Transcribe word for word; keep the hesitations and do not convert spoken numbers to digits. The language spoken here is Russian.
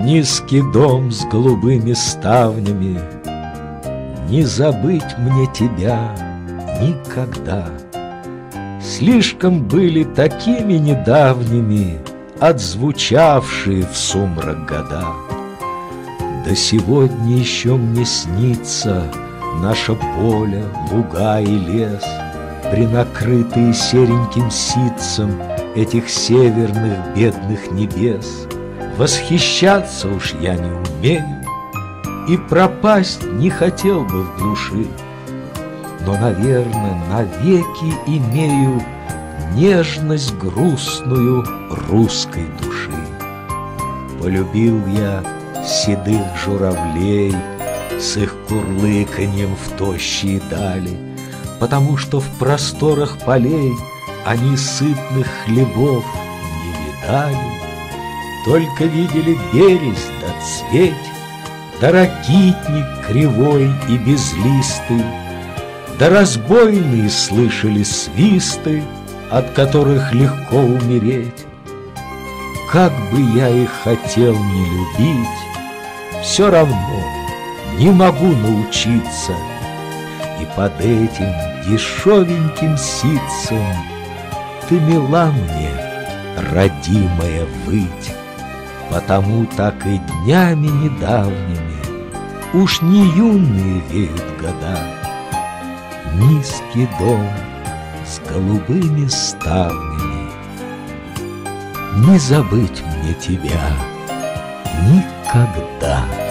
Низкий дом с голубыми ставнями, не забыть мне тебя никогда. Слишком были такими недавними отзвучавшие в сумрак года. Да сегодня еще мне снится наше поле, луга и лес, принакрытые сереньким ситцем этих северных бедных небес. Восхищаться уж я не умею и пропасть не хотел бы в глуши, но, наверное, навеки имею нежность грустную русской души. Полюбил я седых журавлей с их курлыканьем в тощие дали, потому что в просторах полей они сытных хлебов не видали. Только видели берест да цветь, да ракитник кривой и безлистый, да разбойные слышали свисты, от которых легко умереть. Как бы я их хотел не любить, все равно не могу научиться, и под этим дешевеньким ситцем ты мила мне, родимая, выть. Потому так и днями недавними уж не юные веют года. Низкий дом с голубыми ставнями, не забыть мне тебя никогда.